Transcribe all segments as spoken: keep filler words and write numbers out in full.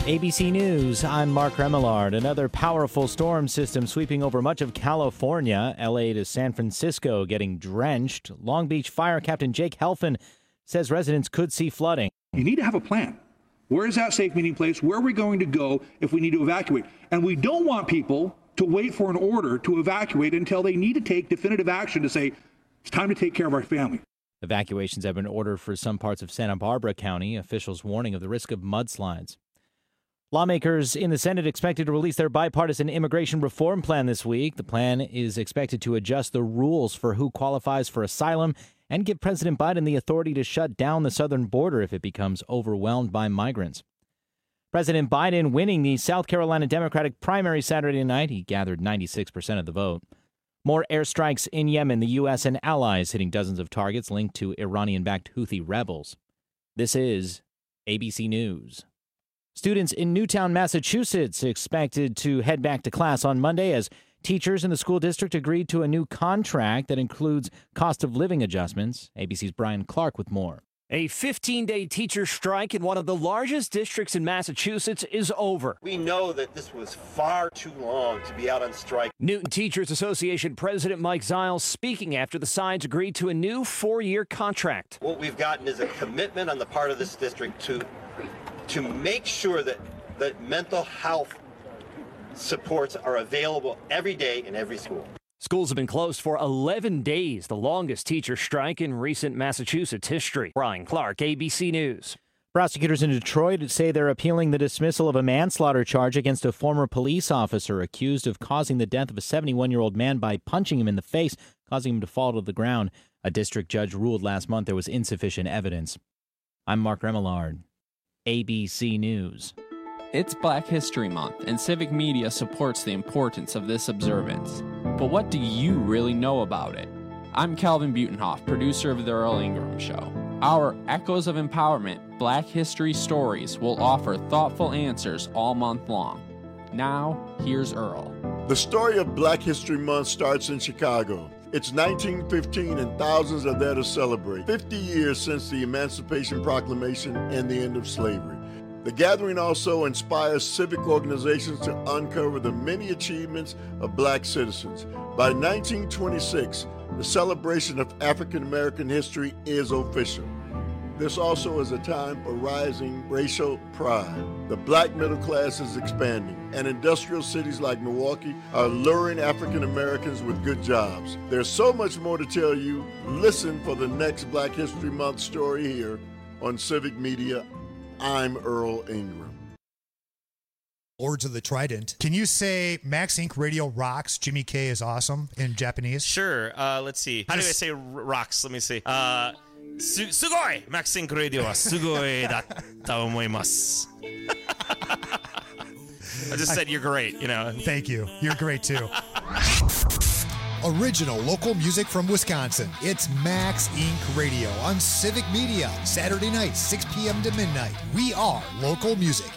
A B C News, I'm Mark Remillard. Another powerful storm system sweeping over much of California, L A to San Francisco getting drenched. Long Beach Fire Captain Jake Helfand says residents could see flooding. You need to have a plan. Where is that safe meeting place? Where are we going to go if we need to evacuate? And we don't want people to wait for an order to evacuate until they need to take definitive action to say, it's time to take care of our family. Evacuations have been ordered for some parts of Santa Barbara County, officials warning of the risk of mudslides. Lawmakers in the Senate expected to release their bipartisan immigration reform plan this week. The plan is expected to adjust the rules for who qualifies for asylum and give President Biden the authority to shut down the southern border if it becomes overwhelmed by migrants. President Biden winning the South Carolina Democratic primary Saturday night. He gathered ninety-six percent of the vote. More airstrikes in Yemen, the U S and allies hitting dozens of targets linked to Iranian-backed Houthi rebels. This is A B C News. Students in Newtown, Massachusetts expected to head back to class on Monday as teachers in the school district agreed to a new contract that includes cost of living adjustments. A B C's Brian Clark with more. A fifteen-day teacher strike in one of the largest districts in Massachusetts is over. We know that this was far too long to be out on strike. Newton Teachers Association President Mike Ziles speaking after the sides agreed to a new four-year contract. What we've gotten is a commitment on the part of this district to to make sure that, that mental health supports are available every day in every school. Schools have been closed for eleven days, the longest teacher strike in recent Massachusetts history. Brian Clark, A B C News. Prosecutors in Detroit say they're appealing the dismissal of a manslaughter charge against a former police officer accused of causing the death of a seventy-one-year-old man by punching him in the face, causing him to fall to the ground. A district judge ruled last month there was insufficient evidence. I'm Mark Remillard, A B C News. It's Black History Month, and Civic Media supports the importance of this observance. But what do you really know about it? I'm Calvin Butenhoff, producer of The Earl Ingram Show. Our Echoes of Empowerment Black History Stories will offer thoughtful answers all month long. Now, here's Earl. The story of Black History Month starts in Chicago. It's nineteen fifteen and thousands are there to celebrate. fifty years since the Emancipation Proclamation and the end of slavery. The gathering also inspires civic organizations to uncover the many achievements of black citizens. By nineteen twenty-six, the celebration of African American history is official. This also is a time for rising racial pride. The black middle class is expanding, and industrial cities like Milwaukee are luring African Americans with good jobs. There's so much more to tell you. Listen for the next Black History Month story here on Civic Media. I'm Earl Ingram. Lords of the Trident. Can you say Max Incorporated Radio rocks, Jimmy K is awesome in Japanese? Sure. Uh, let's see. How do I say r- rocks? Let me see. Uh, su- sugoi! Max Incorporated Radio wa sugoi datta omoimasu. I just said you're great, you know. Thank you. You're great, too. Original local music from Wisconsin. It's Max Incorporated Radio on Civic Media. Saturday night, six p.m. to midnight. We are local music.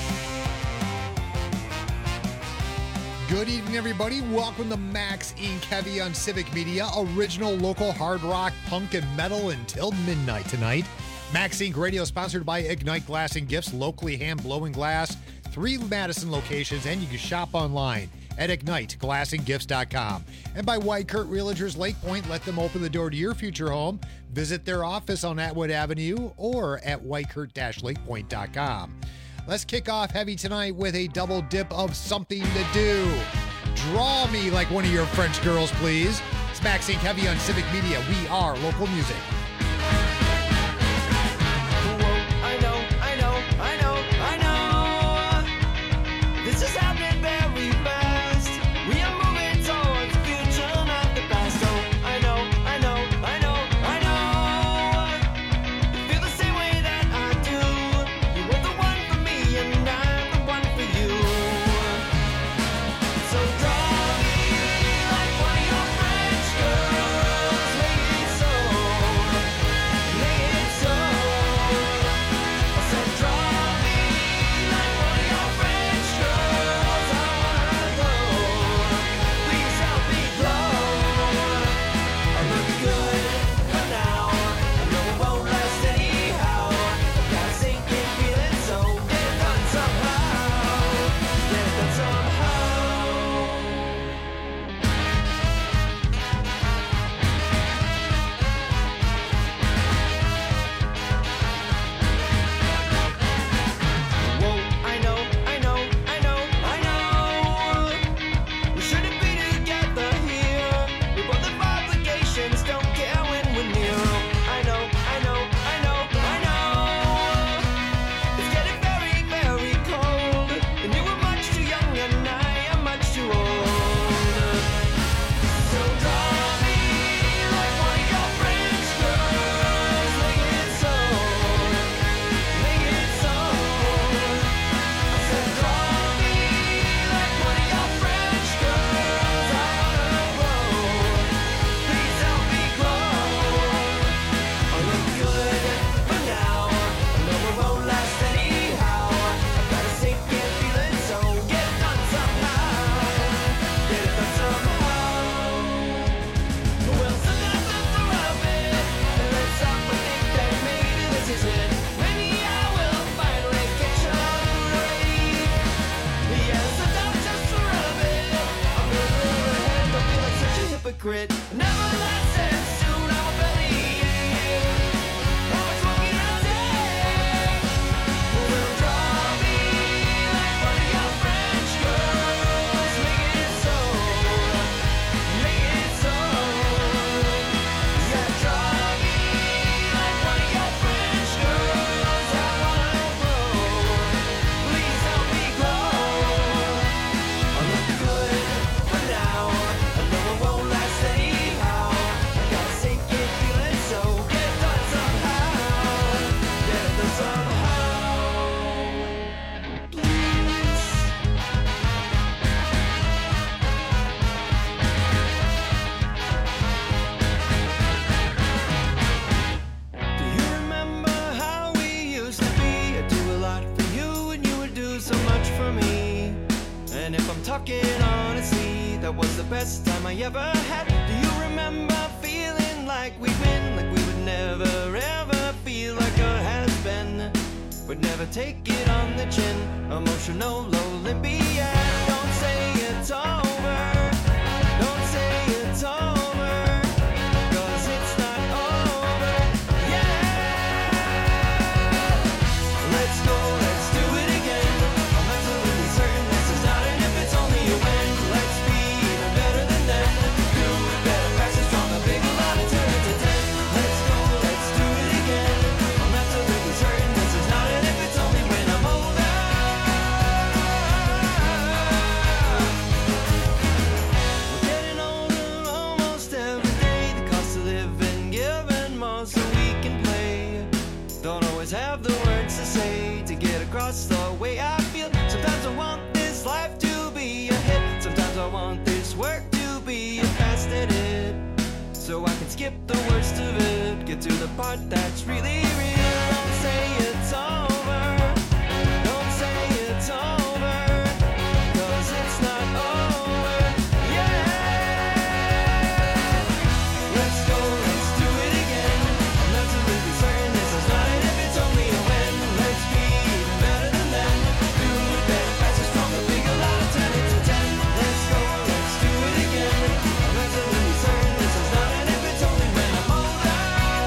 Good evening, everybody. Welcome to Max Incorporated Heavy on Civic Media. Original local hard rock, punk, and metal until midnight tonight. Max Incorporated Radio sponsored by Ignite Glass and Gifts, locally hand-blowing glass. Three Madison locations, and you can shop online at ignite glass and gifts dot com. And by White Kurt Realtors Lake Point, let them open the door to your future home. Visit their office on Atwood Avenue or at white kurt dash lake point dot com. Let's kick off heavy tonight with a double dip of something to do. Draw me like one of your French girls, please. It's Max Incorporated Heavy on Civic Media. We are local music. I know, I know, I know, I know. This is happening very fast. We are moving towards the future, not the past. So I know, I know, I know, I know. You feel the same way that I do. You were the one for me and I'm the one for you. So draw me like one of your French girls, make it so. talking honestly, that was the best time I ever had. Do you remember feeling like we'd win, like we would never ever feel like a has-been? Would never take it on the chin, emotional Olympian. Don't say it's over, don't say it's over, 'cause it's not over yet. Let's go, let's do it again. I'm absolutely certain this is not an if, it's only a when. Let's be even better than then. Do it better, faster, stronger, bigger, louder, turn it to ten. Let's go, let's do it again. I'm absolutely certain this is not an if, it's only when I'm older. We're getting older almost every day. The cost of living giving more so we can play. Don't always have the words to say to get across the way I feel. Sometimes I want this life to be a hit. Sometimes I want this work to be a fast hit. So I can skip the worst of it, get to the part that's really real. Don't say it's over, don't say it's over, 'cause it's not over yet. Let's go, let's do it again. I'm absolutely certain this is not an if, it's only a when. Let's be even better than then. Do it better, faster, stronger, bigger, louder, turn it to ten. Let's go, let's do it again. I'm absolutely certain this is not an if, it's only when I'm older.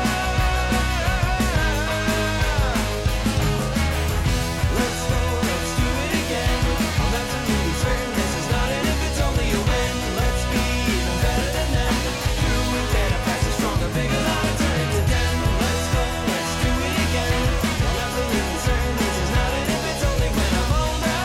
Let's go, let's do it again. I'm absolutely certain this is not an if, it's only a when. Let's be even better than them. Do it better, faster, stronger, bigger, louder, turn it to ten. Let's go, let's do it again. I'm absolutely certain this is not an if, it's only when I'm older.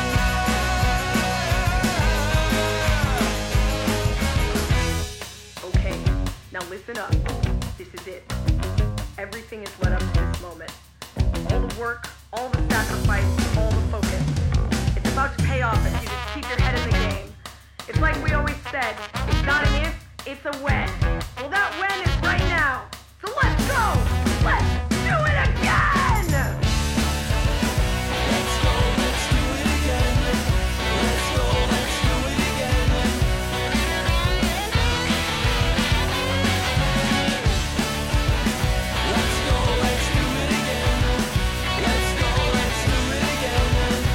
Okay, now listen up. This is it. Everything has led up to this moment. All the work, all the sacrifice, all the focus. It's about to pay off if you just keep your head in the game. It's like we always said, it's not an if, it's a when. Well, that when is right now. So let's go! Let's do it again! Let's go, let's do it again. Let's go, let's do it again. Let's go, let's do it again. Let's go, let's do it again.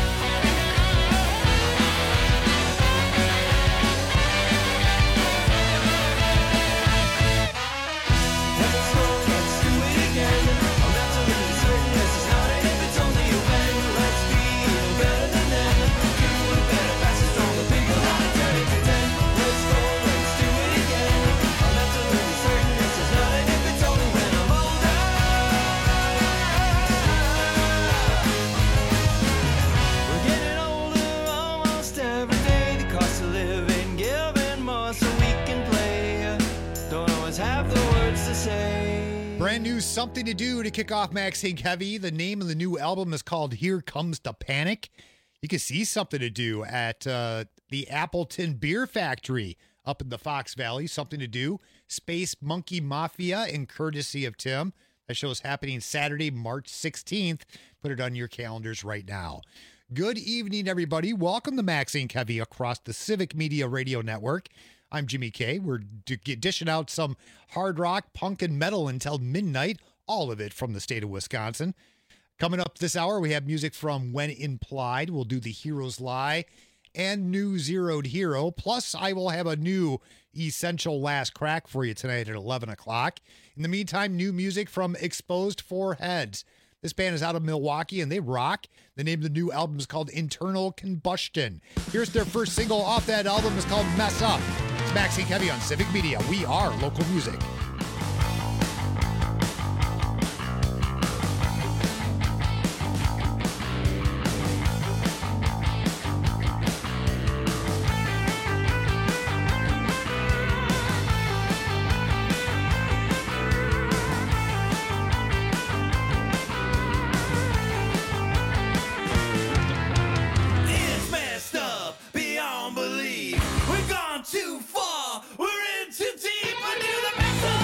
Let's go, let's do it again. I'm absolutely certain this is not an if, it's only a when. Let's be even better than them. Do it better, faster, stronger, bigger, louder, turn it to ten. Let's go, let's do it again. I'm absolutely certain this is not an if, it's only when I'm older. We're getting older almost every day. The cost of living giving more so we can play. Don't always have the words to say. Brand new Something to Do to kick off Max Inc Heavy. The name of the new album is called Here Comes the Panic. You can see Something to Do at uh, the Appleton Beer Factory up in the Fox Valley. Something to Do. Space Monkey Mafia in courtesy of Tim. That show is happening Saturday, March sixteenth. Put it on your calendars right now. Good evening, everybody. Welcome to Max Inc Heavy across the Civic Media Radio Network. I'm Jimmy K. We're d- dishing out some hard rock, punk, and metal until midnight, all of it from the state of Wisconsin. Coming up this hour, we have music from When Implied. We'll do The Heroes Lie and New Zeroed Hero. Plus, I will have a new Essential Last Crack for you tonight at eleven o'clock. In the meantime, new music from Exposed Foreheads. This band is out of Milwaukee, and they rock. The name of the new album is called Internal Combustion. Here's their first single off that album. It's called Mess Up. It's Max Inc Heavy on Civic Media. We are local music. It's messed up beyond belief. We've gone too far. We're in too deep. We're to the mess up.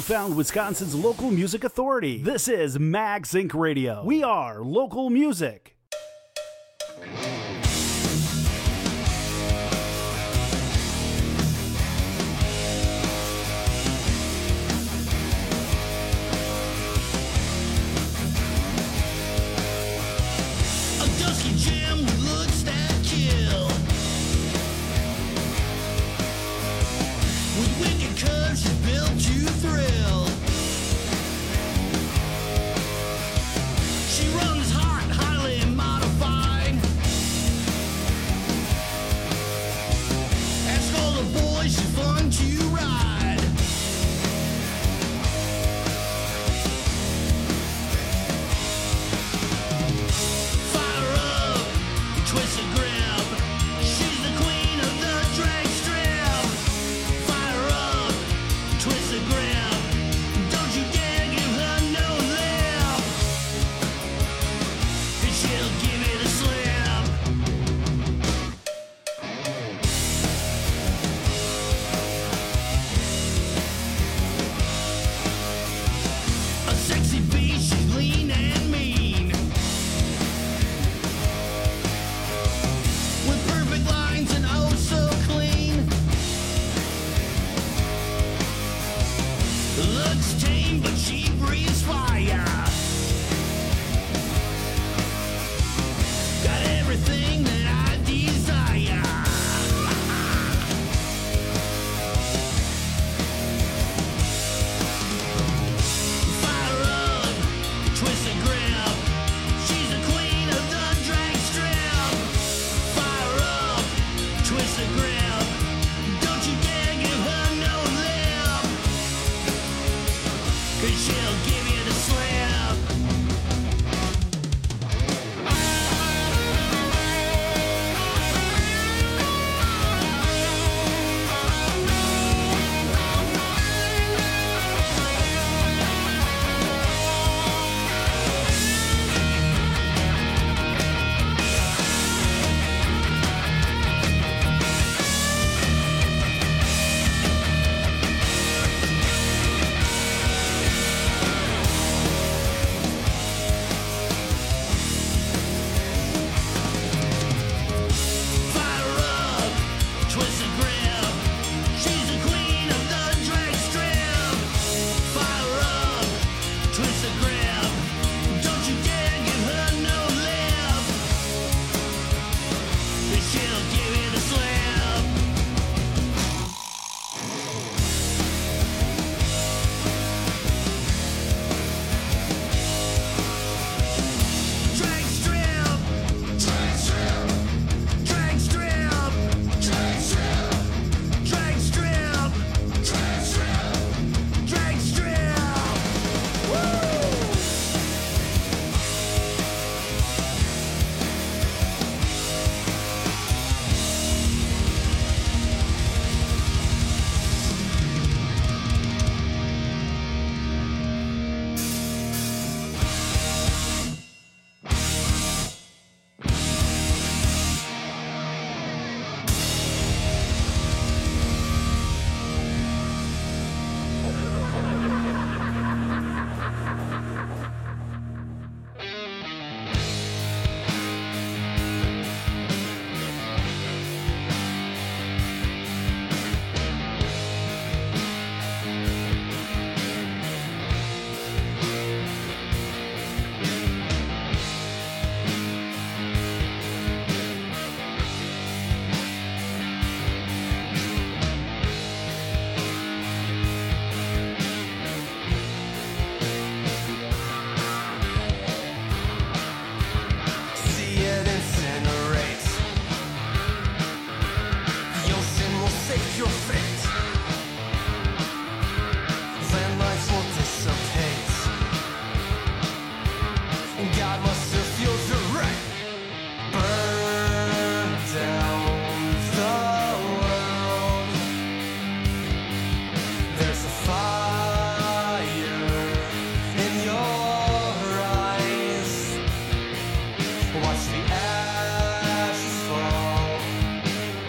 found Wisconsin's local music authority. This is Max Inc Radio. We are local music.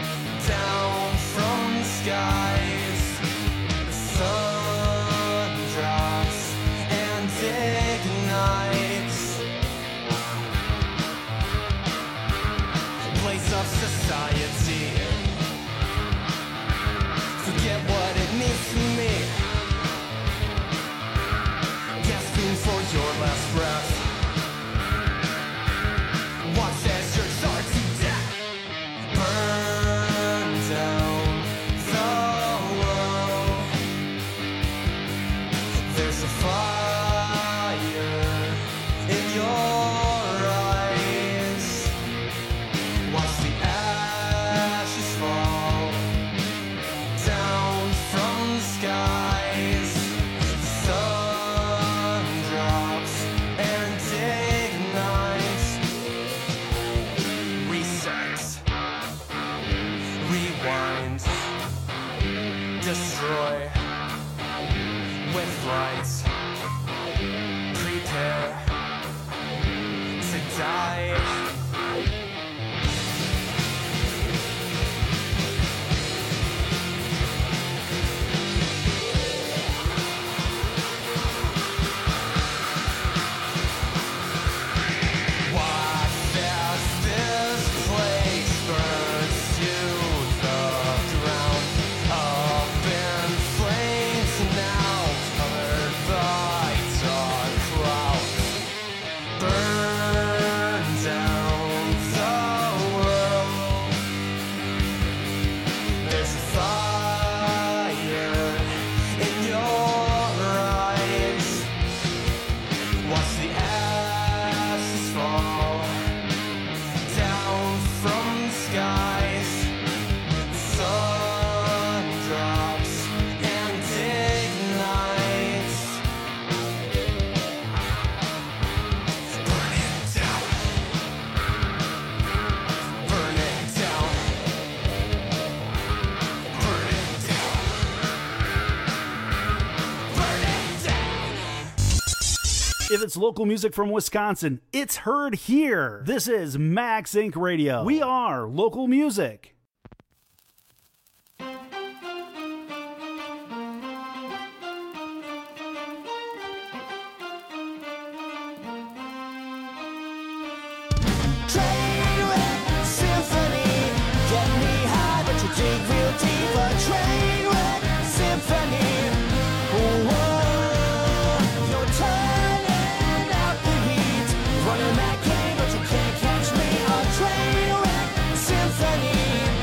skies, the sun of society. Forget what it means to me. Gasping for your last breath. Watch as your start to death. Burn down the world. There's a fire in your eyes. Watch the ashes fall down from the skies. The sun drops and ignites. Reset, rewind, destroy with light. Prepare to die. Watch as this place burns to the ground. Up in flames now, covered by dark clouds. Burn down the world. There's a fire in your eyes. Watch the ashes fall down from the skies. The sun drops and ignites. Burn it down. Burn it down. Burn it down. Burn it down. If it's local music from Wisconsin, it's heard here. This is Max Incorporated. Radio. We are local music. Trainwreck Symphony, get me high, but you dig real deep. A Trainwreck Symphony, whoa, you're turning out the heat, running that game, but you can't catch me. A Trainwreck Symphony.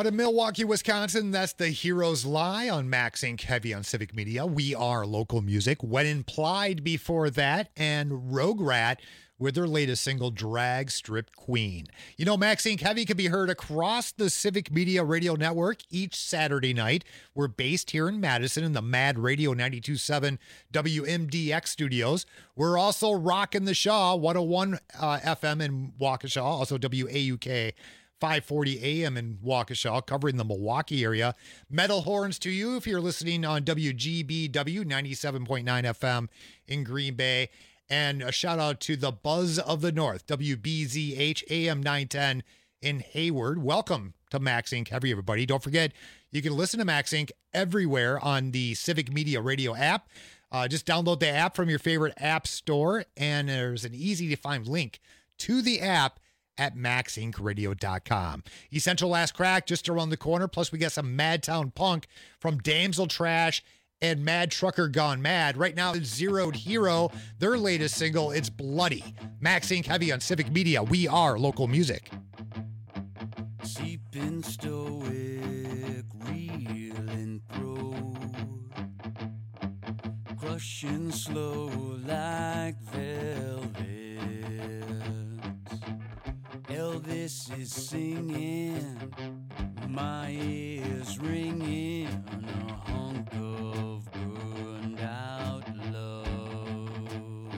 Out of Milwaukee, Wisconsin, that's the Heroes Lie on Max Inc Heavy on Civic Media. We are local music. When Implied before that, and Rogue Rat with their latest single, Drag Strip Queen. You know, Max Inc Heavy can be heard across the Civic Media Radio Network each Saturday night. We're based here in Madison in the Mad Radio ninety-two point seven W M D X studios. We're also rocking the Shaw, one oh one uh, F M in Waukesha, also W A U K five forty A M in Waukesha, covering the Milwaukee area. Metal horns to you if you're listening on W G B W ninety-seven point nine F M in Green Bay. And a shout out to the Buzz of the North, W B Z H A M nine ten in Hayward. Welcome to Max Inc Heavy, everybody. Don't forget, you can listen to Max Inc everywhere on the Civic Media Radio app. Uh, just download the app from your favorite app store, and there's an easy-to-find link to the app at max inc radio dot com. Essential Last Crack just around the corner. Plus, we got some Madtown Punk from Damsel Trash and Mad Trucker Gone Mad. Right now, it's Zeroed Hero, their latest single, It's Bloody. Max Inc Heavy on Civic Media. We are local music. Seeping stoic, reeling through, crushing slow like velvet. Elvis is singing, my ears ringing, a hunk of burned out love.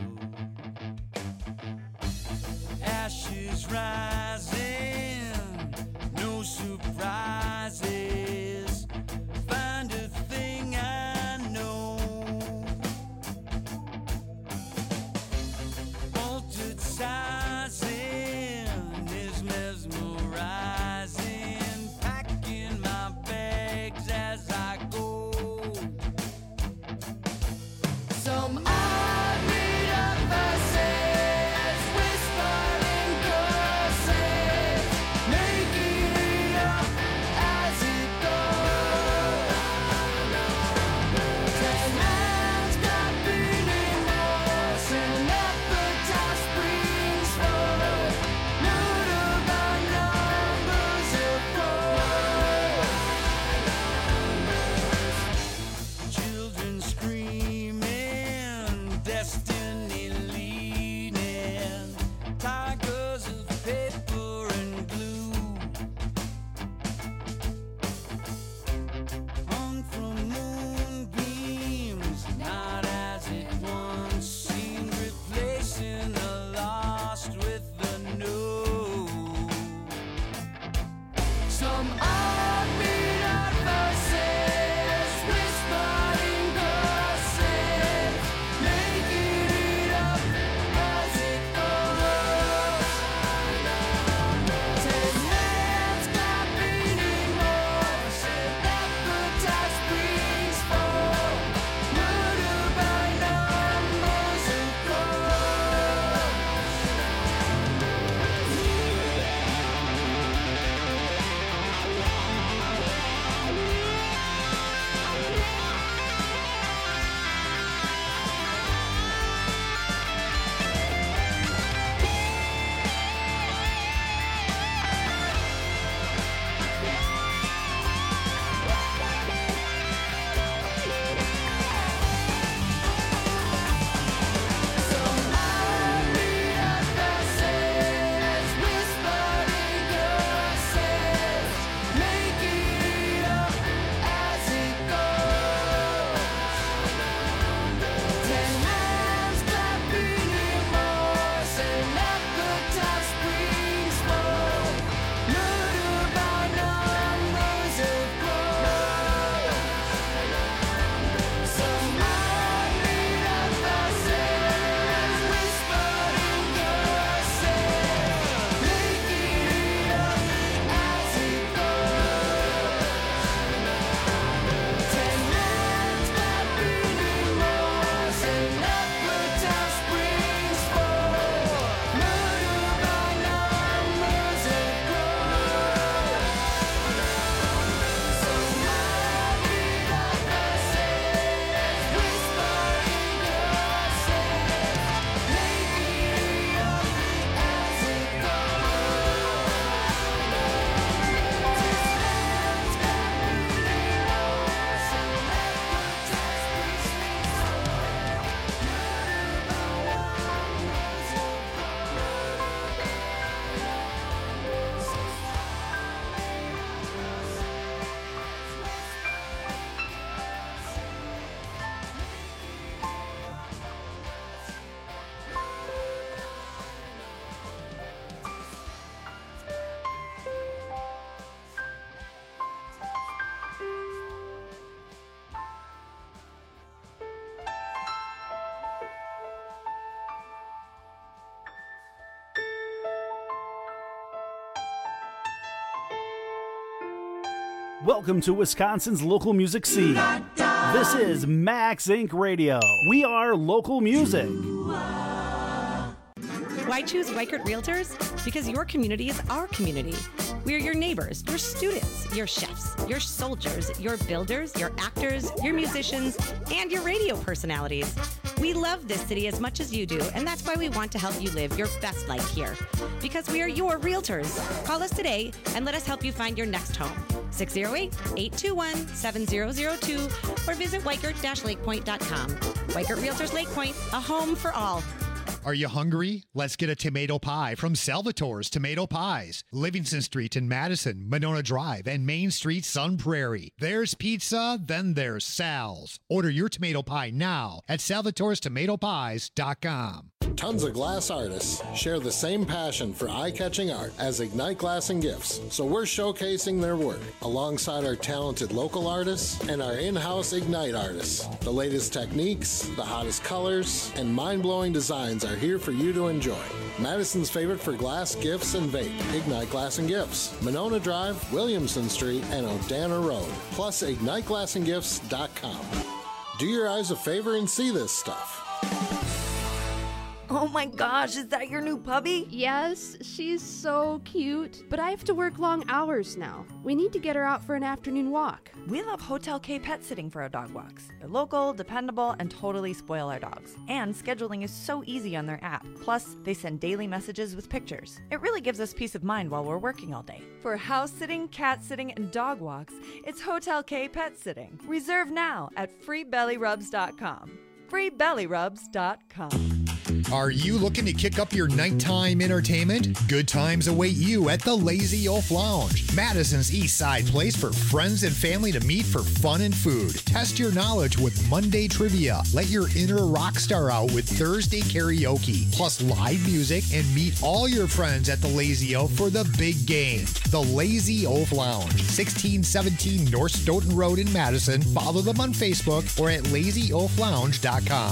Ashes rising, no surprises. Find a thing I know. Altered sizing is mesmerizing. Packing my bags as I go. Some odd made up verses, whispering curses, making it up as it goes. Ten hands got beating noise, and appetite springs forth. Neutered by numbers of foes. Children screaming, Welcome to Wisconsin's local music scene. This is Max Inc Radio. We are local music. Why choose Weichert Realtors? Because your community is our community. We are your neighbors, your students, your chefs, your soldiers, your builders, your actors, your musicians, and your radio personalities. We love this city as much as you do, and that's why we want to help you live your best life here. Because we are your realtors. Call us today and let us help you find your next home. six oh eight, eight two one, seven oh oh two or visit weichert dash lakepoint dot com. Weichert Realtors Lake Point, a home for all. Are you hungry? Let's get a tomato pie from Salvatore's Tomato Pies. Livingston Street in Madison, Monona Drive, and Main Street, Sun Prairie. There's pizza, then there's Sal's. Order your tomato pie now at salvatores tomato pies dot com. Tons of glass artists share the same passion for eye-catching art as Ignite Glass and Gifts, so we're showcasing their work alongside our talented local artists and our in-house Ignite artists. The latest techniques, the hottest colors, and mind-blowing designs are here for you to enjoy. Madison's favorite for glass, gifts, and vape, Ignite Glass and Gifts, Monona Drive, Williamson Street, and Odana Road, plus ignite glass and gifts dot com. Do your eyes a favor and see this stuff. Oh my gosh, is that your new puppy? Yes, she's so cute, but I have to work long hours now. We need to get her out for an afternoon walk. We love Hotel K Pet Sitting for our dog walks. They're local, dependable, and totally spoil our dogs. And scheduling is so easy on their app. Plus, they send daily messages with pictures. It really gives us peace of mind while we're working all day. For house sitting, cat sitting, and dog walks, it's Hotel K Pet Sitting. Reserve now at free belly rubs dot com. free belly rubs dot com. Are you looking to kick up your nighttime entertainment? Good times await you at the Lazy Oaf Lounge, Madison's East Side place for friends and family to meet for fun and food. Test your knowledge with Monday trivia. Let your inner rock star out with Thursday karaoke, plus live music, and meet all your friends at the Lazy Oaf for the big game. The Lazy Oaf Lounge, sixteen seventeen North Stoughton Road in Madison. Follow them on Facebook or at lazy oaf lounge dot com.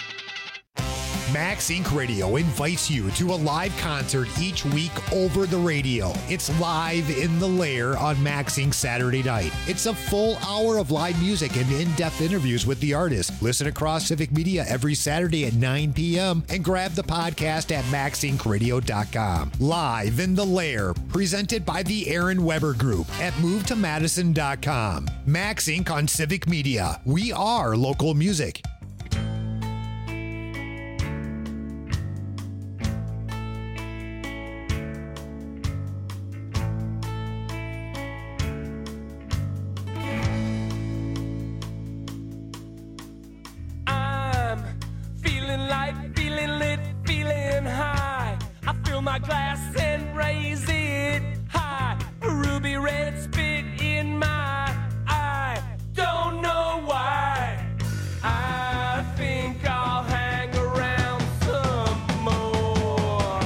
Max Inc Radio invites you to a live concert each week over the radio. It's Live in the Lair on Max Inc Saturday night. It's a full hour of live music and in-depth interviews with the artists. Listen across Civic Media every Saturday at nine p.m. and grab the podcast at max inc radio dot com. Live in the Lair, presented by the Aaron Weber Group at move to madison dot com. Max Inc on Civic Media. We are local music. My glass and raise it high. A ruby red spit in my eye. Don't know why. I think I'll hang around some more.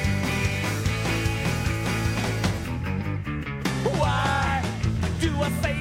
Why do I say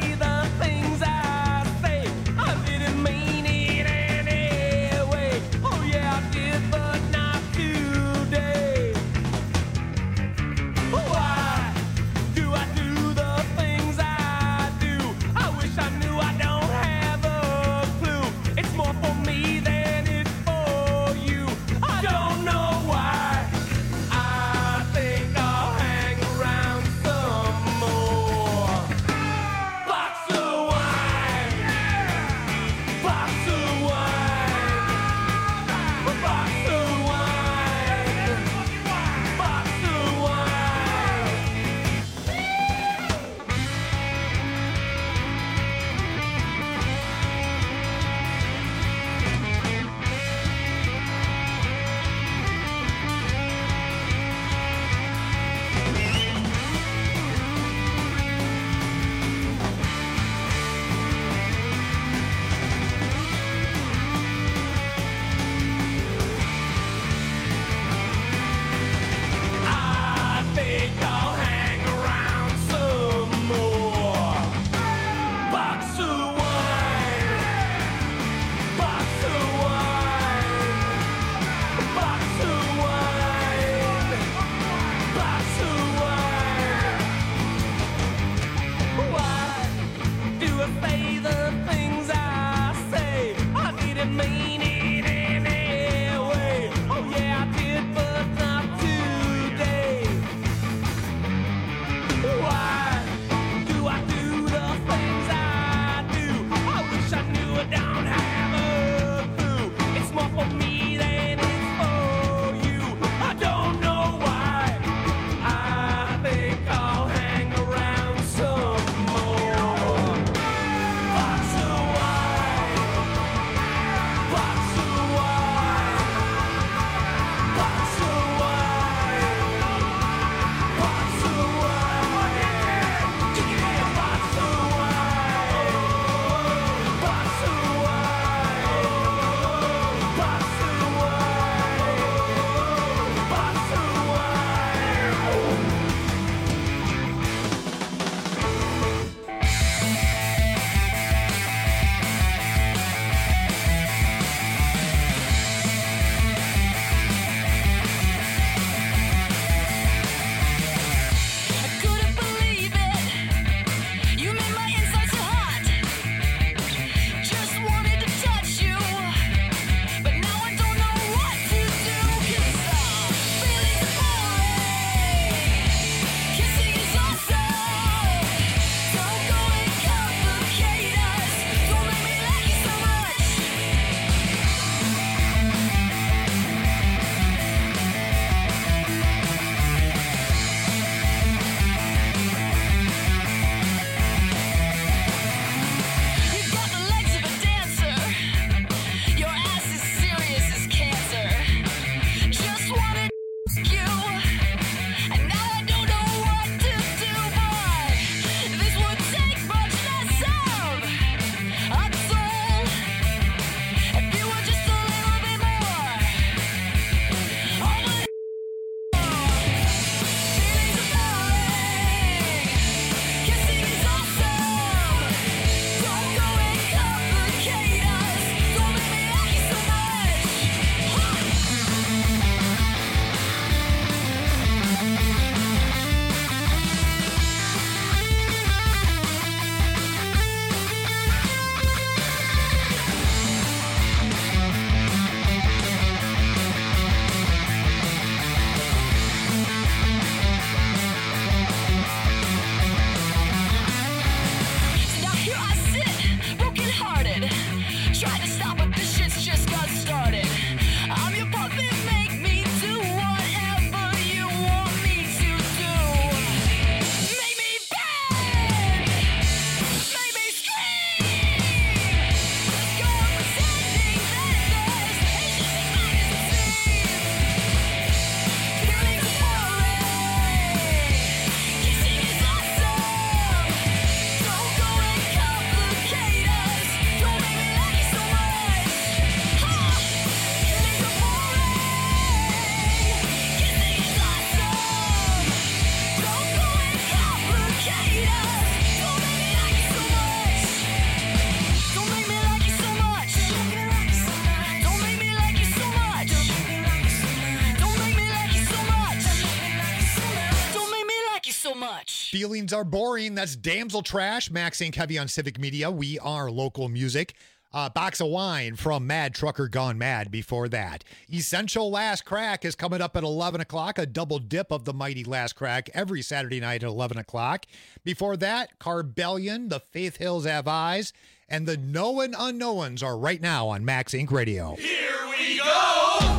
Feelings are boring. That's Damsel Trash. Max and Kevy on Civic Media. We are local music. Uh, box of wine from Mad Trucker Gone Mad before that. Essential Last Crack is coming up at eleven o'clock. A double dip of the mighty Last Crack every Saturday night at eleven o'clock. Before that, Carbellion, The Faith Hills Have Eyes, and the Known Unknowns are right now on Max Inc Radio. Here we go!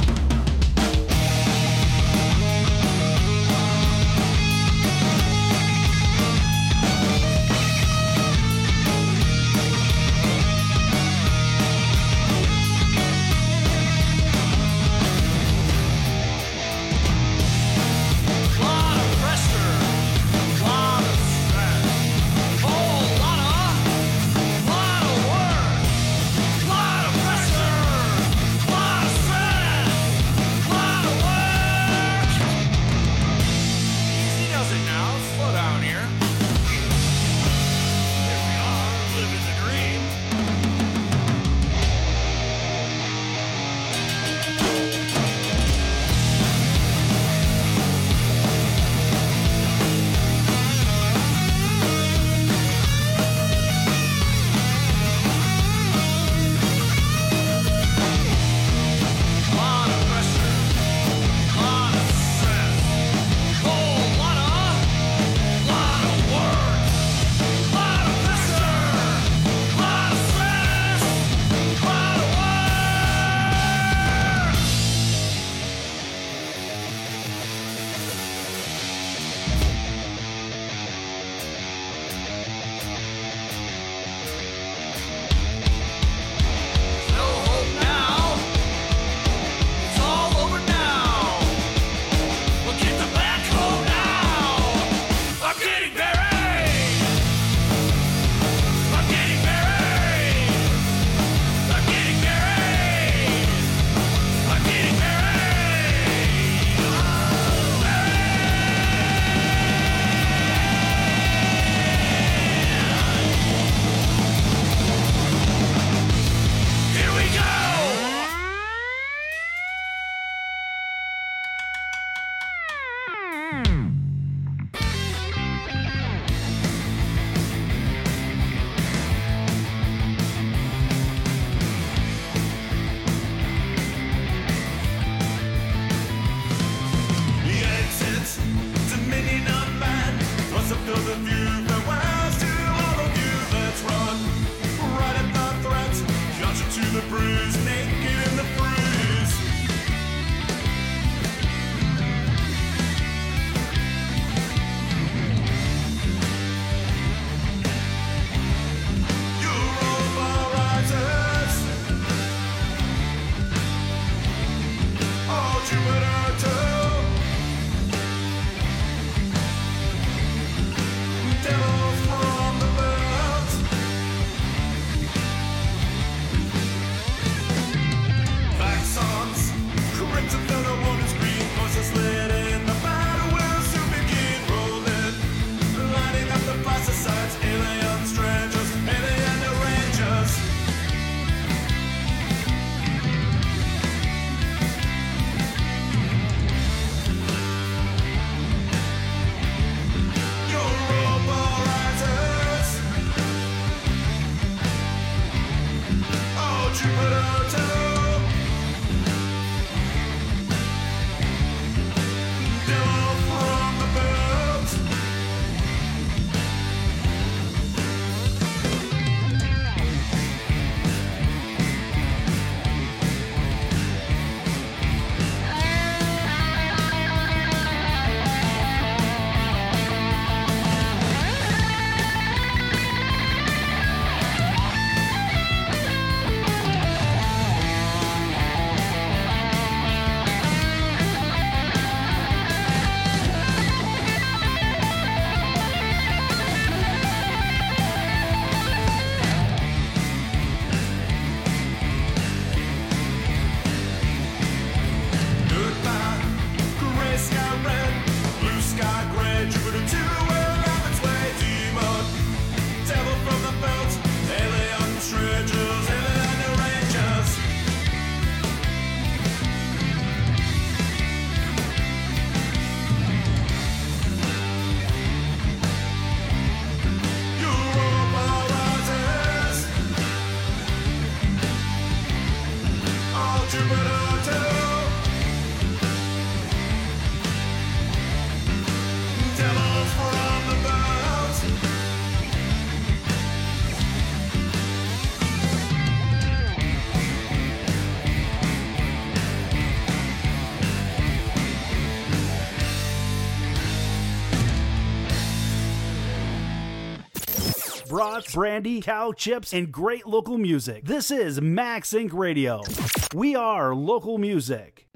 brats, brandy, cow chips, and great local music. This is Max Inc Radio. We are local music.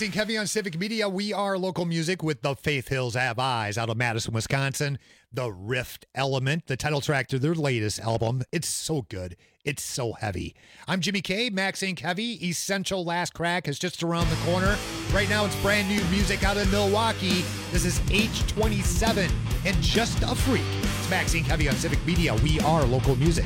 Maxine Kevy on Civic Media. We are local music with the Faith Hills Have Eyes out of Madison, Wisconsin. The Rift Element, the title track to their latest album. It's so good. It's so heavy. I'm Jimmy K, Maxine Kevy. Essential Last Crack is just around the corner. Right now it's brand new music out of Milwaukee. This is H twenty-seven and Just a Freak. It's Maxine Kevy on Civic Media. We are local music.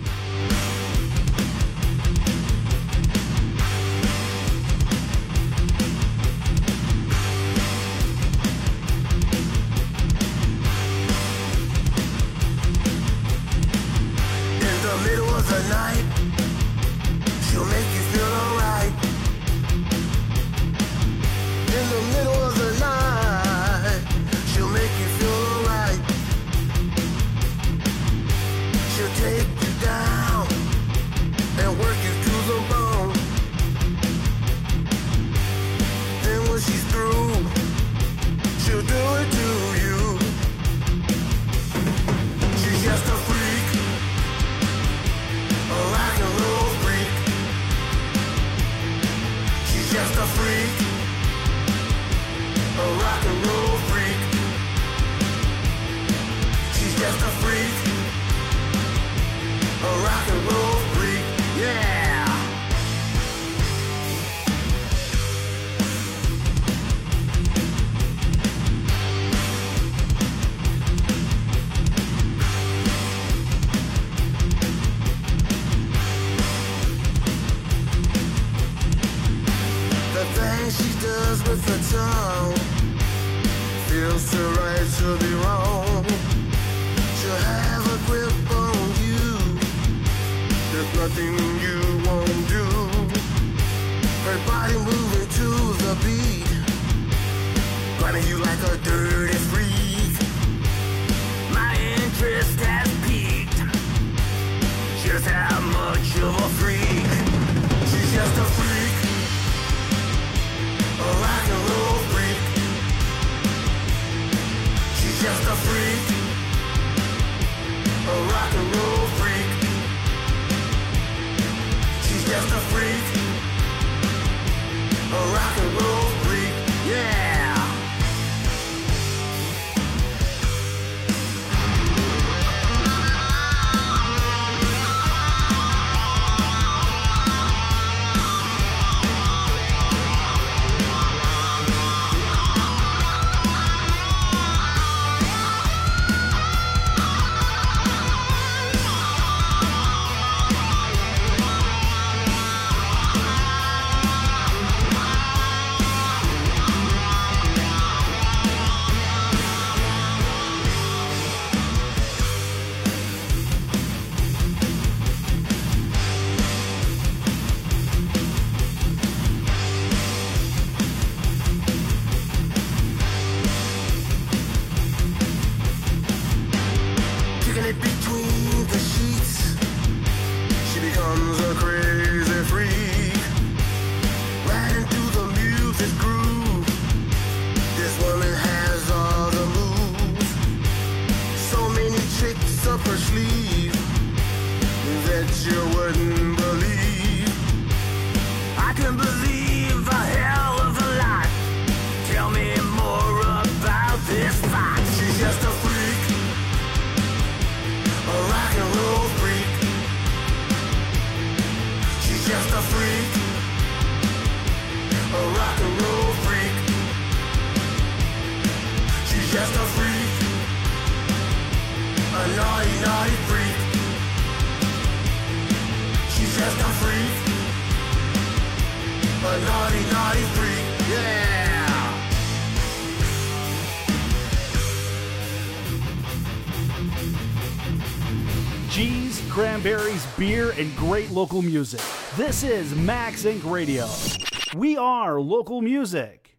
Cheese, cranberries, beer, and great local music. This is Max Incorporated. Radio. We are local music.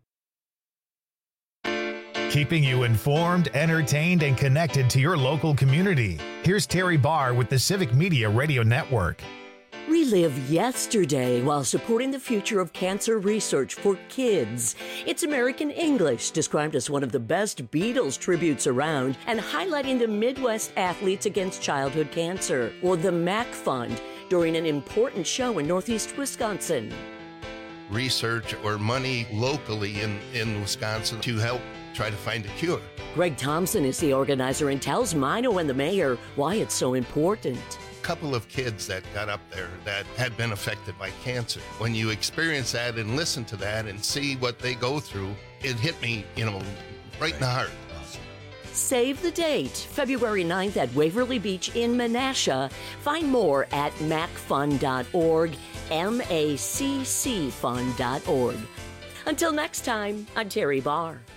Keeping you informed, entertained, and connected to your local community. Here's Terry Barr with the Civic Media Radio Network. Relive yesterday while supporting the future of cancer research for kids. It's American English, described as one of the best Beatles tributes around and highlighting the Midwest athletes against childhood cancer, or the MAC Fund, during an important show in Northeast Wisconsin. research or money locally in, in Wisconsin to help try to find a cure. Greg Thompson is the organizer and tells Mino and the mayor why it's so important. A couple of kids that got up there that had been affected by cancer. When you experience that and listen to that and see what they go through, it hit me, you know, right in the heart. Save the date, February ninth at Waverly Beach in Menasha. Find more at mac fund dot org, M A C C fund dot org. Until next time, I'm Terry Barr.